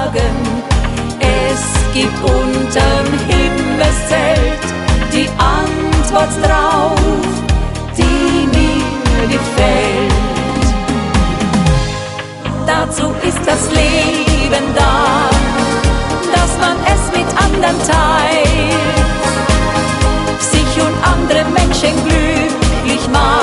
sagen, es gibt unterm Himmelszelt die Antwort drauf, die mir gefällt. Dazu ist das Leben da, dass man es mit anderen teilt, sich und andere Menschen glücklich macht.